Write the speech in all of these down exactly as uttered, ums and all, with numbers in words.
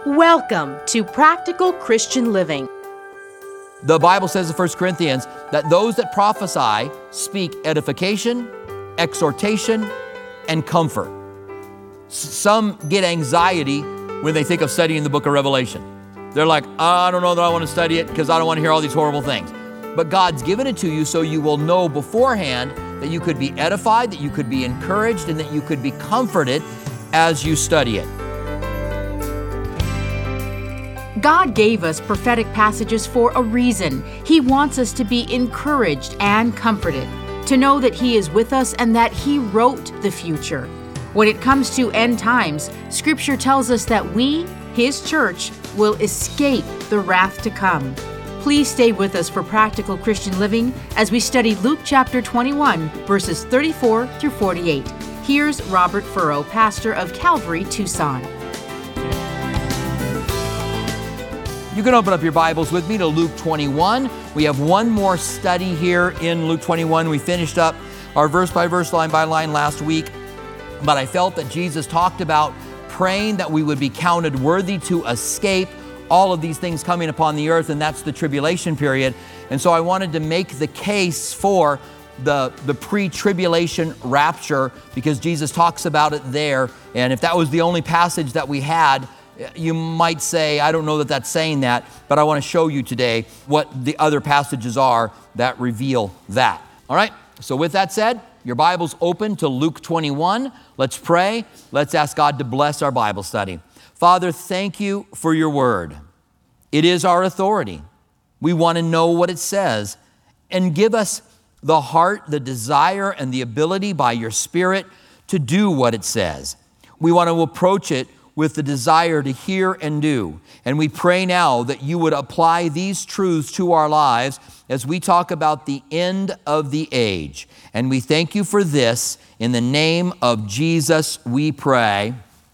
Welcome to Practical Christian Living. The Bible says in First Corinthians that those that prophesy speak edification, exhortation, and comfort. S- Some get anxiety when they think of studying the book of Revelation. They're like, I don't know that I want to study it because I don't want to hear all these horrible things. But God's given it to you so you will know beforehand that you could be edified, that you could be encouraged, and that you could be comforted as you study it. God gave us prophetic passages for a reason. He wants us to be encouraged and comforted, to know that He is with us and that He wrote the future. When it comes to end times, Scripture tells us that we, His church, will escape the wrath to come. Please stay with us for Practical Christian Living as we study Luke chapter twenty-one, verses thirty-four through forty-eight. Here's Robert Furrow, pastor of Calvary, Tucson. You can open up your Bibles with me to Luke twenty-one. We have one more study here in Luke twenty-one. We finished up our verse by verse, line by line last week, but I felt that Jesus talked about praying that we would be counted worthy to escape all of these things coming upon the earth, and that's the tribulation period. And so I wanted to make the case for the, the pre-tribulation rapture because Jesus talks about it there. And if that was the only passage that we had, you might say, I don't know that that's saying that, but I want to show you today what the other passages are that reveal that. All right, so with that said, your Bible's open to Luke twenty-one. Let's pray. Let's ask God to bless our Bible study. Father, thank you for your word. It is our authority. We want to know what it says, and give us the heart, the desire, and the ability by your Spirit to do what it says. We want to approach it with the desire to hear and do. And we pray now that you would apply these truths to our lives as we talk about the end of the age. And we thank you for this. In the name of Jesus, we pray.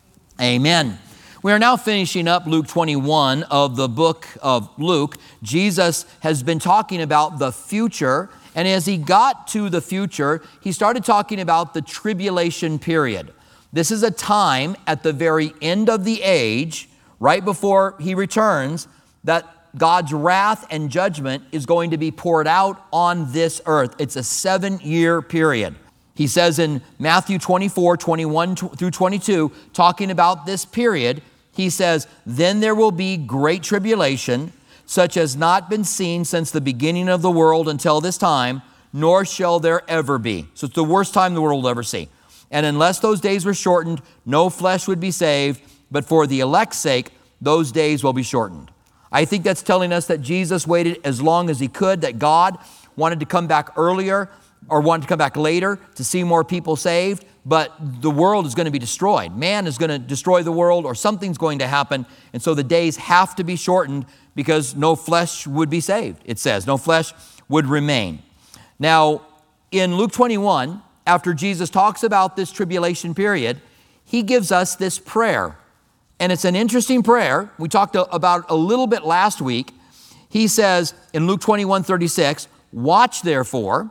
Amen. We are now finishing up Luke twenty-one of the book of Luke. Jesus has been talking about the future. And as he got to the future, he started talking about the tribulation period. This is a time at the very end of the age, right before he returns, that God's wrath and judgment is going to be poured out on this earth. It's a seven-year period. He says in Matthew twenty-four, twenty-one through twenty-two, talking about this period, he says, then there will be great tribulation, such as not been seen since the beginning of the world until this time, nor shall there ever be. So it's the worst time the world will ever see. And unless those days were shortened, no flesh would be saved, but for the elect's sake, those days will be shortened. I think that's telling us that Jesus waited as long as he could, that God wanted to come back earlier or wanted to come back later to see more people saved, but the world is going to be destroyed. Man is going to destroy the world, or something's going to happen, and so the days have to be shortened because no flesh would be saved, it says. No flesh would remain. Now, in Luke twenty-one, after Jesus talks about this tribulation period, he gives us this prayer. And it's an interesting prayer. We talked about a little bit last week. He says in Luke twenty-one, thirty-six, watch therefore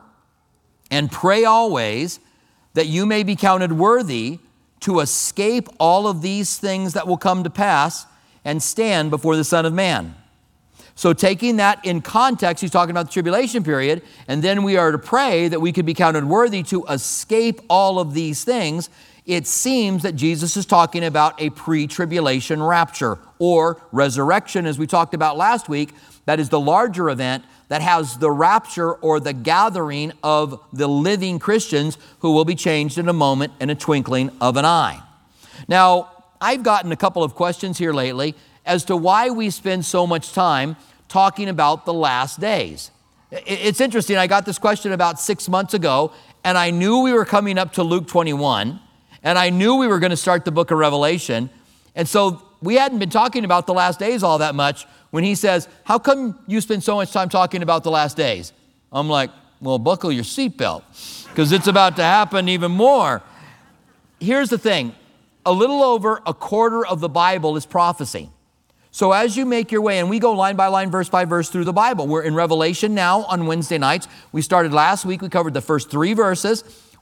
and pray always that you may be counted worthy to escape all of these things that will come to pass and stand before the Son of Man. So taking that in context, he's talking about the tribulation period, and then we are to pray that we could be counted worthy to escape all of these things. It seems that Jesus is talking about a pre-tribulation rapture or resurrection, as we talked about last week. That is the larger event that has the rapture or the gathering of the living Christians who will be changed in a moment, in a twinkling of an eye. Now, I've gotten a couple of questions here lately as to why we spend so much time talking about the last days. It's interesting, I got this question about six months ago, and I knew we were coming up to Luke twenty-one, and I knew we were going to start the book of Revelation, and so we hadn't been talking about the last days all that much when he says, how come you spend so much time talking about the last days? I'm like, well, buckle your seatbelt, because it's about to happen even more. Here's the thing, a little over a quarter of the Bible is prophecy. So as you make your way, and we go line by line, verse by verse through the Bible. We're in Revelation now on Wednesday nights. We started last week. We covered the first three verses.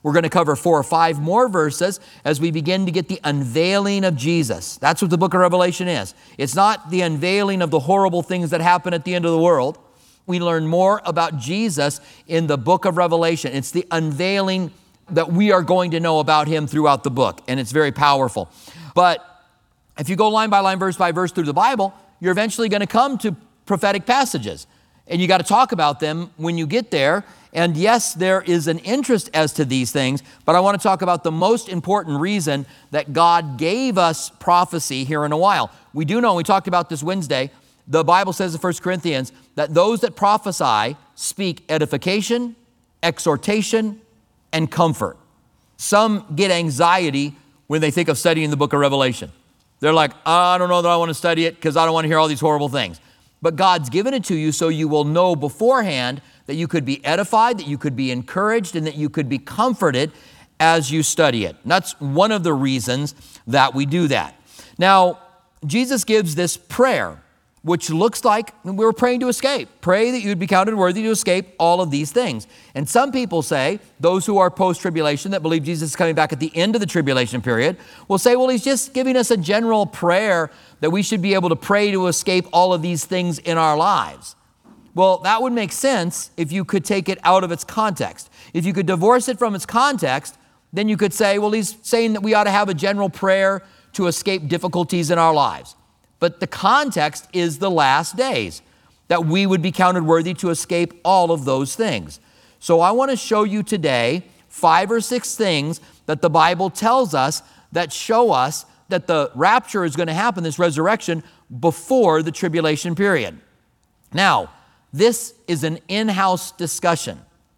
We're going to cover four or five more verses as we begin to get the unveiling of Jesus. That's what the book of Revelation is. It's not the unveiling of the horrible things that happen at the end of the world. We learn more about Jesus in the book of Revelation. It's the unveiling that we are going to know about him throughout the book, and it's very powerful. But if you go line by line, verse by verse through the Bible, you're eventually going to come to prophetic passages, and you got to talk about them when you get there. And yes, there is an interest as to these things, but I want to talk about the most important reason that God gave us prophecy here in a while. We do know, we talked about this Wednesday, the Bible says in First Corinthians that those that prophesy speak edification, exhortation, and comfort. Some get anxiety when they think of studying the book of Revelation. They're like, I don't know that I want to study it because I don't want to hear all these horrible things. But God's given it to you so you will know beforehand that you could be edified, that you could be encouraged, and that you could be comforted as you study it. And that's one of the reasons that we do that. Now, Jesus gives this prayer, which looks like we were praying to escape. Pray that you'd be counted worthy to escape all of these things. And some people say, those who are post-tribulation that believe Jesus is coming back at the end of the tribulation period, will say, well, he's just giving us a general prayer that we should be able to pray to escape all of these things in our lives. Well, that would make sense if you could take it out of its context. If you could divorce it from its context, then you could say, well, he's saying that we ought to have a general prayer to escape difficulties in our lives. But the context is the last days, that we would be counted worthy to escape all of those things. So I want to show you today five or six things that the Bible tells us that show us that the rapture is going to happen, this resurrection, before the tribulation period. Now, this is an in-house discussion,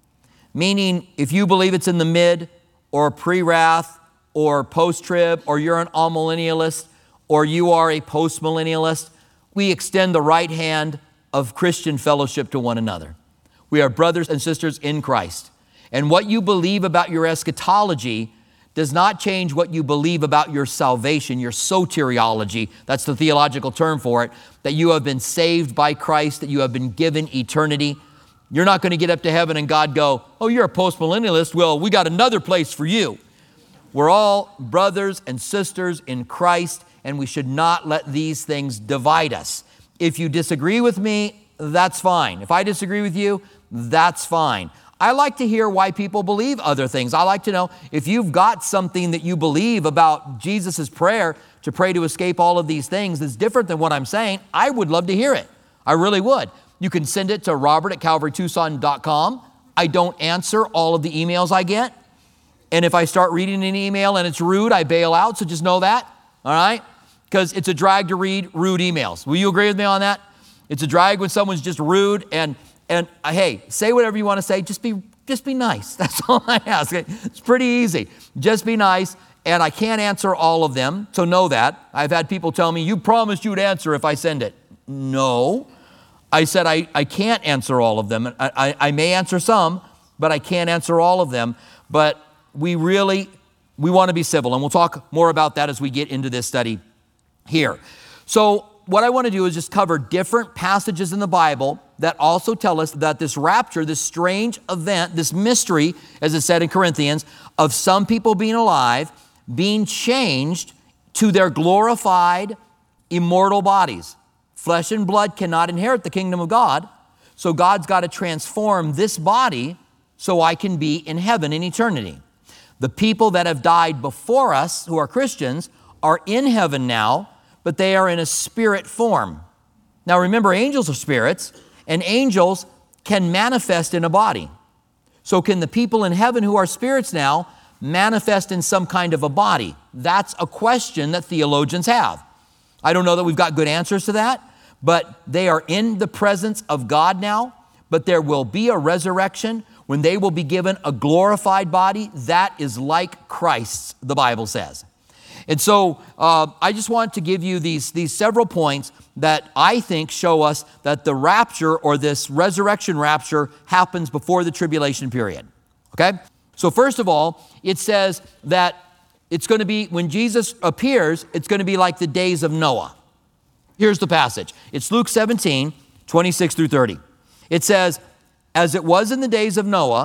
meaning if you believe it's in the mid or pre-wrath or post-trib, or you're an amillennialist, or you are a post-millennialist, we extend the right hand of Christian fellowship to one another. We are brothers and sisters in Christ. And what you believe about your eschatology does not change what you believe about your salvation, your soteriology. That's the theological term for it, that you have been saved by Christ, that you have been given eternity. You're not going to get up to heaven and God go, oh, you're a post-millennialist. Well, we got another place for you. We're all brothers and sisters in Christ, and we should not let these things divide us. If you disagree with me, that's fine. If I disagree with you, that's fine. I like to hear why people believe other things. I like to know if you've got something that you believe about Jesus' prayer to pray to escape all of these things that's different than what I'm saying, I would love to hear it. I really would. You can send it to robert at calvary tucson dot com. I don't answer all of the emails I get. And if I start reading an email and it's rude, I bail out, so just know that, all right? Because it's a drag to read rude emails. Will you agree with me on that? It's a drag when someone's just rude and And uh, hey, say whatever you want to say. Just be, just be nice. That's all I ask. It's pretty easy. Just be nice. And I can't answer all of them, so know that. I've had people tell me, you promised you'd answer if I send it. No. I said I, I can't answer all of them. I, I, I may answer some, but I can't answer all of them. But we really, we want to be civil. And we'll talk more about that as we get into this study here. So what I want to do is just cover different passages in the Bible that also tell us that this rapture, this strange event, this mystery, as it said in Corinthians, of some people being alive, being changed to their glorified, immortal bodies. Flesh and blood cannot inherit the kingdom of God, so God's got to transform this body so I can be in heaven in eternity. The people that have died before us, who are Christians, are in heaven now, but they are in a spirit form. Now remember, angels are spirits, and angels can manifest in a body. So can the people in heaven who are spirits now manifest in some kind of a body? That's a question that theologians have. I don't know that we've got good answers to that, but they are in the presence of God now, but there will be a resurrection when they will be given a glorified body that is like Christ's, the Bible says. And so uh, I just want to give you these, these several points that I think show us that the rapture, or this resurrection rapture, happens before the tribulation period. Okay? So first of all, it says that it's going to be, when Jesus appears, it's going to be like the days of Noah. Here's the passage. It's Luke seventeen, twenty-six through thirty. It says, as it was in the days of Noah,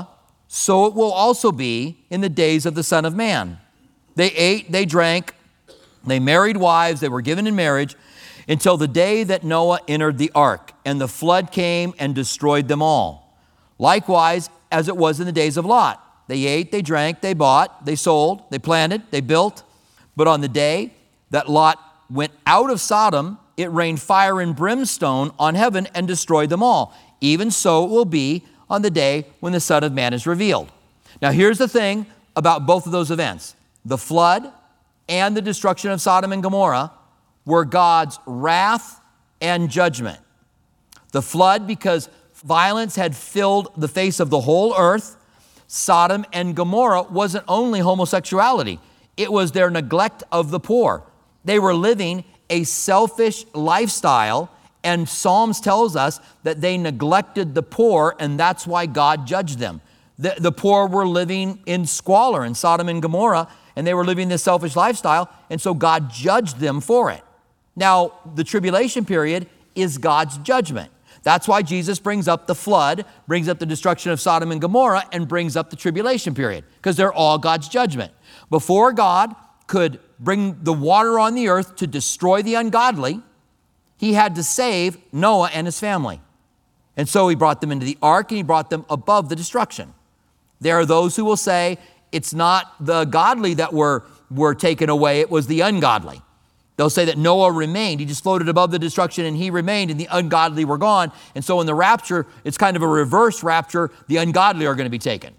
so it will also be in the days of the Son of Man. They ate, they drank, they married wives, they were given in marriage, until the day that Noah entered the ark, and the flood came and destroyed them all. Likewise, as it was in the days of Lot. They ate, they drank, they bought, they sold, they planted, they built. But on the day that Lot went out of Sodom, it rained fire and brimstone on heaven and destroyed them all. Even so it will be on the day when the Son of Man is revealed. Now here's the thing about both of those events. The flood and the destruction of Sodom and Gomorrah were God's wrath and judgment. The flood, because violence had filled the face of the whole earth. Sodom and Gomorrah wasn't only homosexuality. It was their neglect of the poor. They were living a selfish lifestyle, and Psalms tells us that they neglected the poor, and that's why God judged them. The, the poor were living in squalor in Sodom and Gomorrah, and they were living this selfish lifestyle, and so God judged them for it. Now, the tribulation period is God's judgment. That's why Jesus brings up the flood, brings up the destruction of Sodom and Gomorrah, and brings up the tribulation period, because they're all God's judgment. Before God could bring the water on the earth to destroy the ungodly, he had to save Noah and his family. And so he brought them into the ark, and he brought them above the destruction. There are those who will say it's not the godly that were, were taken away, it was the ungodly. They'll say that Noah remained. He just floated above the destruction and he remained, and the ungodly were gone. And so in the rapture, it's kind of a reverse rapture. The ungodly are going to be taken.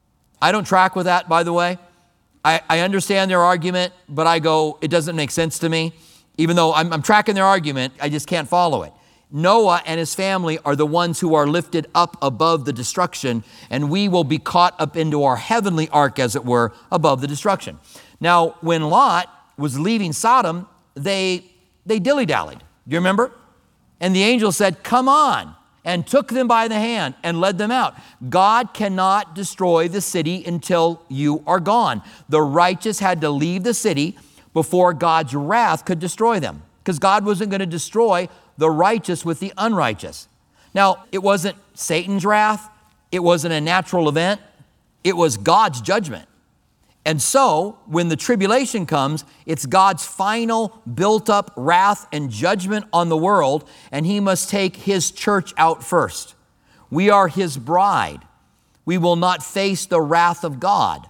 I don't track with that, by the way. I, I understand their argument, but I go, it doesn't make sense to me. Even though I'm, I'm tracking their argument, I just can't follow it. Noah and his family are the ones who are lifted up above the destruction, and we will be caught up into our heavenly ark, as it were, above the destruction. Now, when Lot was leaving Sodom, they, they dilly-dallied. Do you remember? And the angel said, come on, and took them by the hand and led them out. God cannot destroy the city until you are gone. The righteous had to leave the city before God's wrath could destroy them, because God wasn't going to destroy the righteous with the unrighteous. Now, it wasn't Satan's wrath. It wasn't a natural event. It was God's judgment. And so, when the tribulation comes, it's God's final built-up wrath and judgment on the world, and he must take his church out first. We are his bride. We will not face the wrath of God.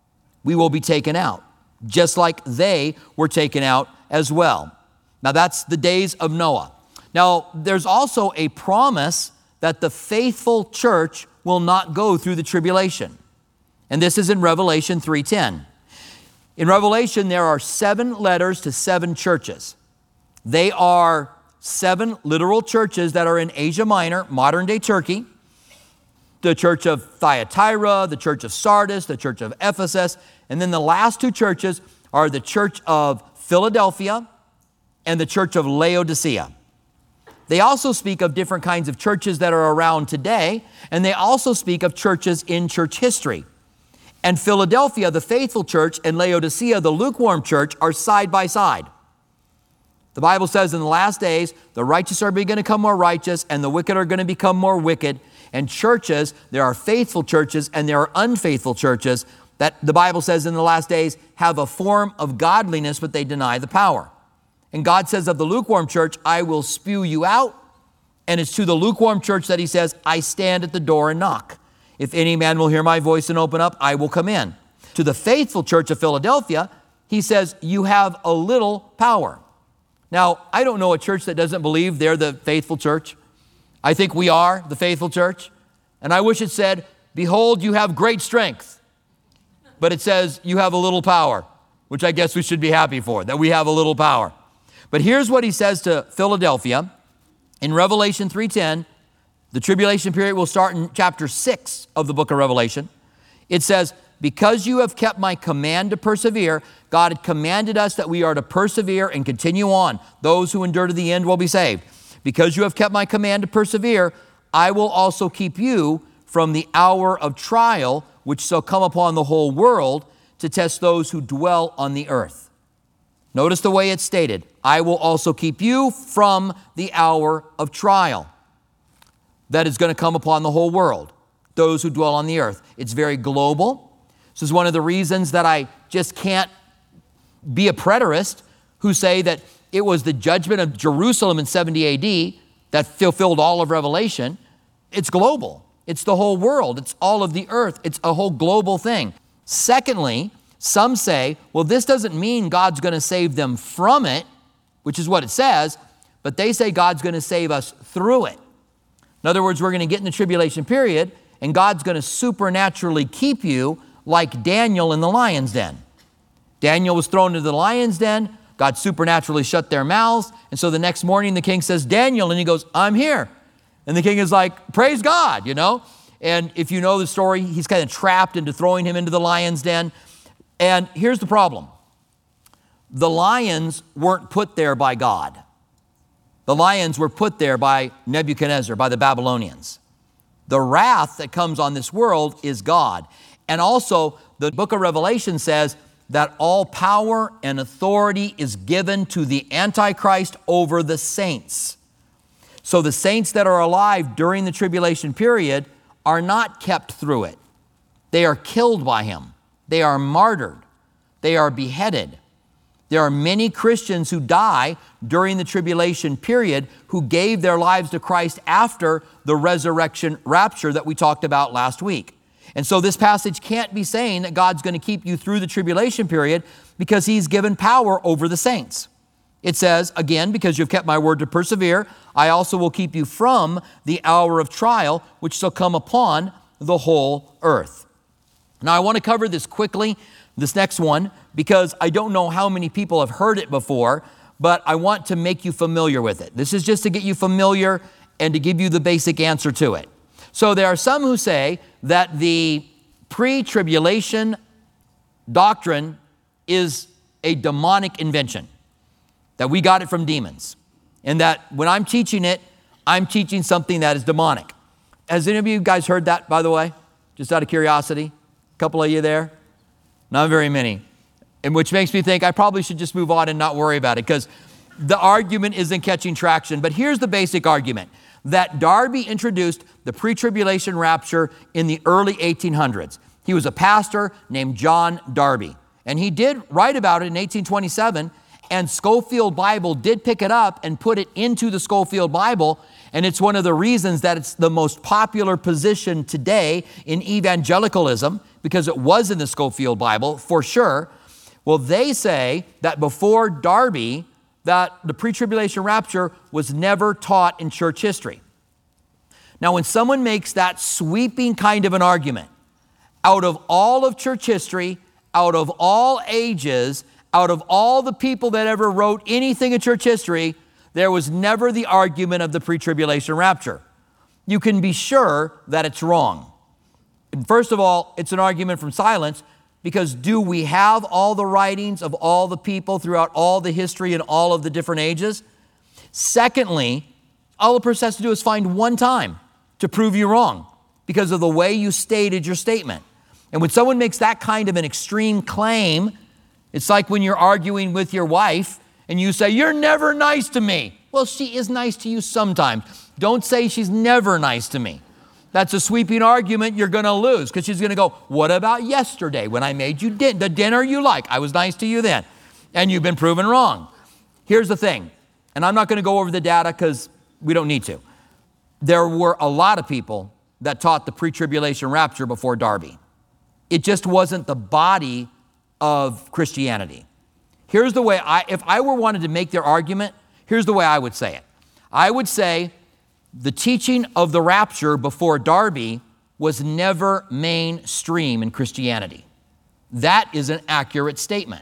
We will be taken out, just like they were taken out as well. Now, that's the days of Noah. Now, there's also a promise that the faithful church will not go through the tribulation. And this is in Revelation three ten. In Revelation, there are seven letters to seven churches. They are seven literal churches that are in Asia Minor, modern-day Turkey. The church of Thyatira, the church of Sardis, the church of Ephesus, and then the last two churches are the church of Philadelphia and the church of Laodicea. They also speak of different kinds of churches that are around today, and they also speak of churches in church history. And Philadelphia, the faithful church, and Laodicea, the lukewarm church, are side by side. The Bible says in the last days, the righteous are going to become more righteous, and the wicked are going to become more wicked. And churches, there are faithful churches, and there are unfaithful churches that the Bible says in the last days have a form of godliness, but they deny the power. And God says of the lukewarm church, I will spew you out. And it's to the lukewarm church that he says, I stand at the door and knock. If any man will hear my voice and open up, I will come in. To the faithful church of Philadelphia, he says, you have a little power. Now, I don't know a church that doesn't believe they're the faithful church. I think we are the faithful church. And I wish it said, behold, you have great strength. But it says, you have a little power, which I guess we should be happy for, that we have a little power. But here's what he says to Philadelphia in Revelation three ten. The tribulation period will start in chapter six of the book of Revelation. It says, because you have kept my command to persevere, God had commanded us that we are to persevere and continue on. Those who endure to the end will be saved. Because you have kept my command to persevere, I will also keep you from the hour of trial, which shall come upon the whole world to test those who dwell on the earth. Notice the way it's stated. I will also keep you from the hour of trial that is going to come upon the whole world. those who dwell on the earth. It's very global. This is one of the reasons that I just can't be a preterist who say that it was the judgment of Jerusalem in seventy A D that fulfilled all of Revelation. It's global. It's the whole world. It's all of the earth. It's a whole global thing. Secondly, some say, well, this doesn't mean God's going to save them from it, which is what it says, but they say God's going to save us through it. In other words, we're going to get in the tribulation period, and God's going to supernaturally keep you like Daniel in the lion's den. Daniel was thrown into the lion's den. God supernaturally shut their mouths. And so the next morning the king says, Daniel, and he goes, I'm here. And the king is like, praise God, you know. And if you know the story, he's kind of trapped into throwing him into the lion's den. And here's the problem. The lions weren't put there by God. The lions were put there by Nebuchadnezzar, by the Babylonians. The wrath that comes on this world is God. And also, the book of Revelation says that all power and authority is given to the Antichrist over the saints. So the saints that are alive during the tribulation period are not kept through it. They are killed by him. They are martyred. They are beheaded. There are many Christians who die during the tribulation period who gave their lives to Christ after the resurrection rapture that we talked about last week. And so this passage can't be saying that God's going to keep you through the tribulation period because he's given power over the saints. It says, again, because you've kept my word to persevere, I also will keep you from the hour of trial, which shall come upon the whole earth. Now, I want to cover this quickly, this next one, because I don't know how many people have heard it before, but I want to make you familiar with it. This is just to get you familiar and to give you the basic answer to it. So there are some who say that the pre-tribulation doctrine is a demonic invention, that we got it from demons, and that when I'm teaching it, I'm teaching something that is demonic. Has any of you guys heard that, by the way? Just out of curiosity? A couple of you there? Not very many. And which makes me think I probably should just move on and not worry about it because the argument isn't catching traction. But here's the basic argument, that Darby introduced the pre-tribulation rapture in the early eighteen hundreds. He was a pastor named John Darby. And he did write about it in eighteen twenty-seven, and Scofield Bible did pick it up and put it into the Scofield Bible. And it's one of the reasons that it's the most popular position today in evangelicalism, because it was in the Scofield Bible for sure. Well, they say that before Darby, that the pre-tribulation rapture was never taught in church history. Now, when someone makes that sweeping kind of an argument, out of all of church history, out of all ages, out of all the people that ever wrote anything in church history, there was never the argument of the pre-tribulation rapture. You can be sure that it's wrong. And first of all, it's an argument from silence, because do we have all the writings of all the people throughout all the history and all of the different ages? Secondly, all a person has to do is find one time to prove you wrong because of the way you stated your statement. And when someone makes that kind of an extreme claim, it's like when you're arguing with your wife and you say, you're never nice to me. Well, she is nice to you sometimes. Don't say she's never nice to me. That's a sweeping argument you're going to lose, because she's going to go, what about yesterday when I made you din- the dinner you like? I was nice to you then. And you've been proven wrong. Here's the thing, and I'm not going to go over the data because we don't need to. There were a lot of people that taught the pre-tribulation rapture before Darby. It just wasn't the body of Christianity. Here's the way I, if I were wanted to make their argument, here's the way I would say it. I would say the teaching of the rapture before Darby was never mainstream in Christianity. That is an accurate statement.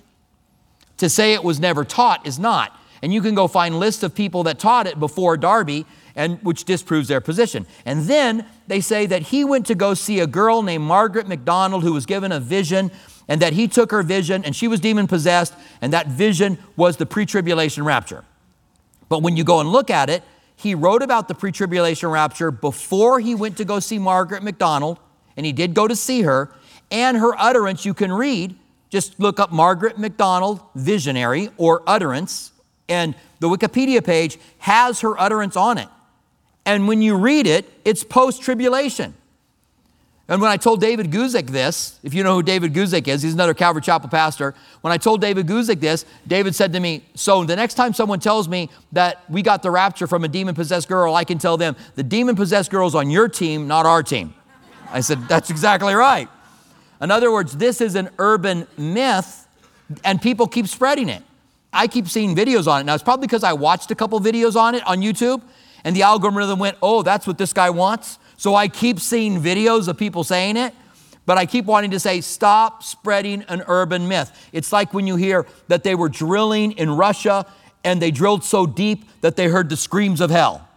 To say it was never taught is not. And you can go find lists of people that taught it before Darby, and which disproves their position. And then they say that he went to go see a girl named Margaret MacDonald who was given a vision, and that he took her vision and she was demon possessed, and that vision was the pre-tribulation rapture. But when you go and look at it, he wrote about the pre-tribulation rapture before he went to go see Margaret MacDonald, and he did go to see her, and her utterance you can read. Just look up Margaret MacDonald visionary or utterance, and the Wikipedia page has her utterance on it. And when you read it, it's post-tribulation. And when I told David Guzik this, if you know who David Guzik is, he's another Calvary Chapel pastor. When I told David Guzik this, David said to me, so the next time someone tells me that we got the rapture from a demon-possessed girl, I can tell them, the demon-possessed girl's on your team, not our team. I said, that's exactly right. In other words, this is an urban myth, and people keep spreading it. I keep seeing videos on it. Now, it's probably because I watched a couple videos on it on YouTube, and the algorithm went, oh, that's what this guy wants. So I keep seeing videos of people saying it, but I keep wanting to say, stop spreading an urban myth. It's like when you hear that they were drilling in Russia and they drilled so deep that they heard the screams of hell.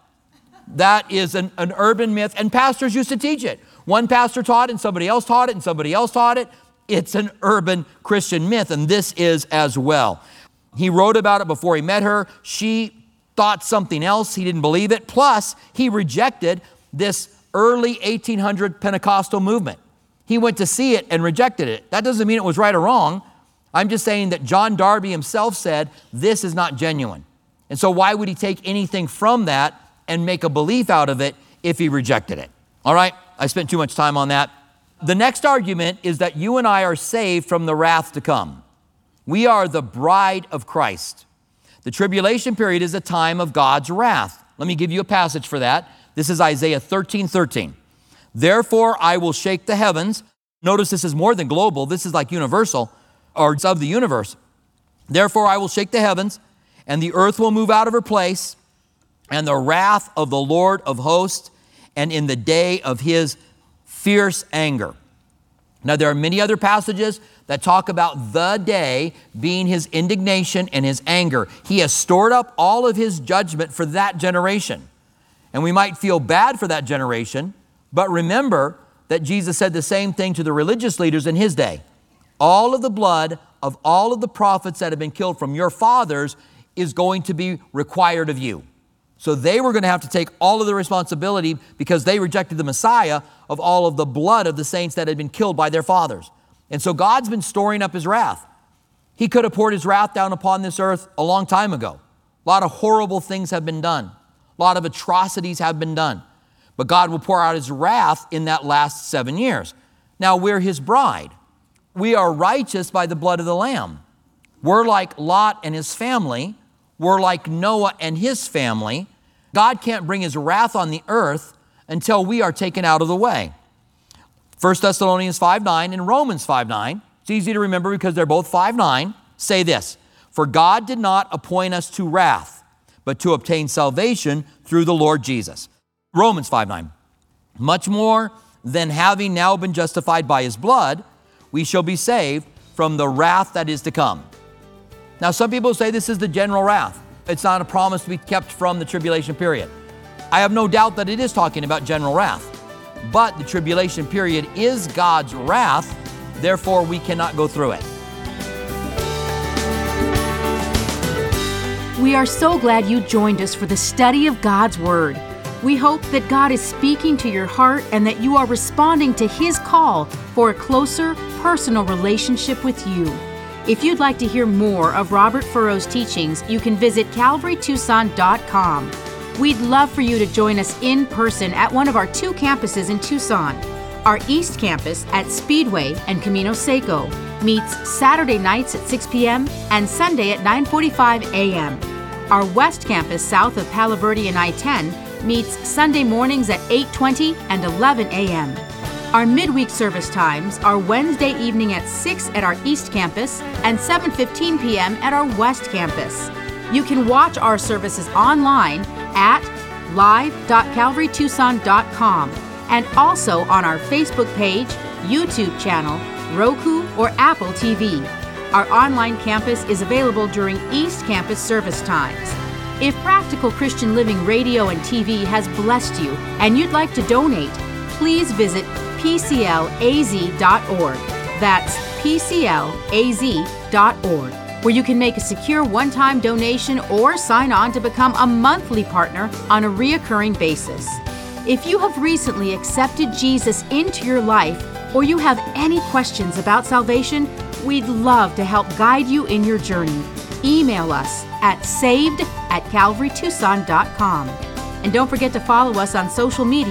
That is an, an urban myth, and pastors used to teach it. One pastor taught it, and somebody else taught it, and somebody else taught it. It's an urban Christian myth, and this is as well. He wrote about it before he met her. She thought something else. He didn't believe it. Plus, he rejected this early eighteen hundred Pentecostal movement. He went to see it and rejected it. That doesn't mean it was right or wrong. I'm just saying that John Darby himself said, this is not genuine. And so why would he take anything from that and make a belief out of it if he rejected it? All right, I spent too much time on that. The next argument is that you and I are saved from the wrath to come. We are the bride of Christ. The tribulation period is a time of God's wrath. Let me give you a passage for that. This is Isaiah thirteen thirteen. Therefore, I will shake the heavens. Notice this is more than global. This is like universal, or it's of the universe. Therefore, I will shake the heavens, and the earth will move out of her place, and the wrath of the Lord of hosts, and in the day of his fierce anger. Now, there are many other passages that talk about the day being his indignation and his anger. He has stored up all of his judgment for that generation. And we might feel bad for that generation, but remember that Jesus said the same thing to the religious leaders in his day. All of the blood of all of the prophets that have been killed from your fathers is going to be required of you. So they were going to have to take all of the responsibility because they rejected the Messiah of all of the blood of the saints that had been killed by their fathers. And so God's been storing up his wrath. He could have poured his wrath down upon this earth a long time ago. A lot of horrible things have been done. A lot of atrocities have been done. But God will pour out his wrath in that last seven years. Now, we're his bride. We are righteous by the blood of the Lamb. We're like Lot and his family. We're like Noah and his family. God can't bring his wrath on the earth until we are taken out of the way. First Thessalonians five nine and Romans five nine. It's easy to remember because they're both five nine. Say this, for God did not appoint us to wrath, but to obtain salvation through the Lord Jesus. Romans five nine. Much more than having now been justified by his blood, we shall be saved from the wrath that is to come. Now, some people say this is the general wrath. It's not a promise to be kept from the tribulation period. I have no doubt that it is talking about general wrath, but the tribulation period is God's wrath, therefore we cannot go through it. We are so glad you joined us for the study of God's Word. We hope that God is speaking to your heart and that you are responding to his call for a closer, personal relationship with you. If you'd like to hear more of Robert Furrow's teachings, you can visit calvary tucson dot com. We'd love for you to join us in person at one of our two campuses in Tucson. Our East Campus at Speedway and Camino Seco meets Saturday nights at six p.m. and Sunday at nine forty-five a.m. Our West Campus south of Palo Verde and I ten meets Sunday mornings at eight twenty and eleven a.m. Our midweek service times are Wednesday evening at six at our East Campus and seven fifteen p.m. at our West Campus. You can watch our services online at live dot calvary tucson dot com and also on our Facebook page, YouTube channel, Roku, or Apple T V. Our online campus is available during East Campus service times. If Practical Christian Living Radio and T V has blessed you and you'd like to donate, please visit p c l a z dot org. That's p c l a z dot org, where you can make a secure one-time donation or sign on to become a monthly partner on a reoccurring basis. If you have recently accepted Jesus into your life or you have any questions about salvation, we'd love to help guide you in your journey. Email us at saved at calvary tucson dot com. And don't forget to follow us on social media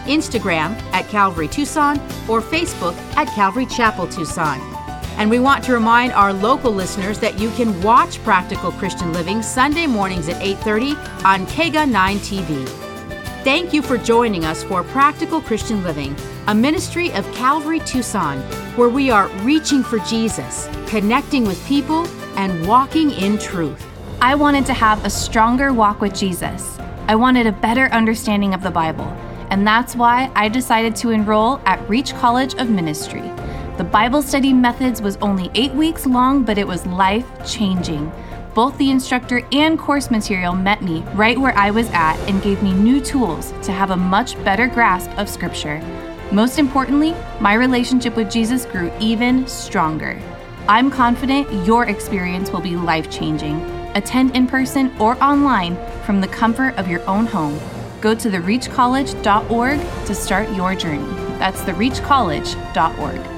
Instagram at Calvary Tucson, or Facebook at Calvary Chapel Tucson. And we want to remind our local listeners that you can watch Practical Christian Living Sunday mornings at eight thirty on K G A nine T V. Thank you for joining us for Practical Christian Living, a ministry of Calvary Tucson, where we are reaching for Jesus, connecting with people, and walking in truth. I wanted to have a stronger walk with Jesus. I wanted a better understanding of the Bible, and that's why I decided to enroll at Reach College of Ministry. The Bible study methods was only eight weeks long, but it was life-changing. Both the instructor and course material met me right where I was at and gave me new tools to have a much better grasp of Scripture. Most importantly, my relationship with Jesus grew even stronger. I'm confident your experience will be life-changing. Attend in person or online from the comfort of your own home. Go to the reach college dot org to start your journey. That's the reach college dot org.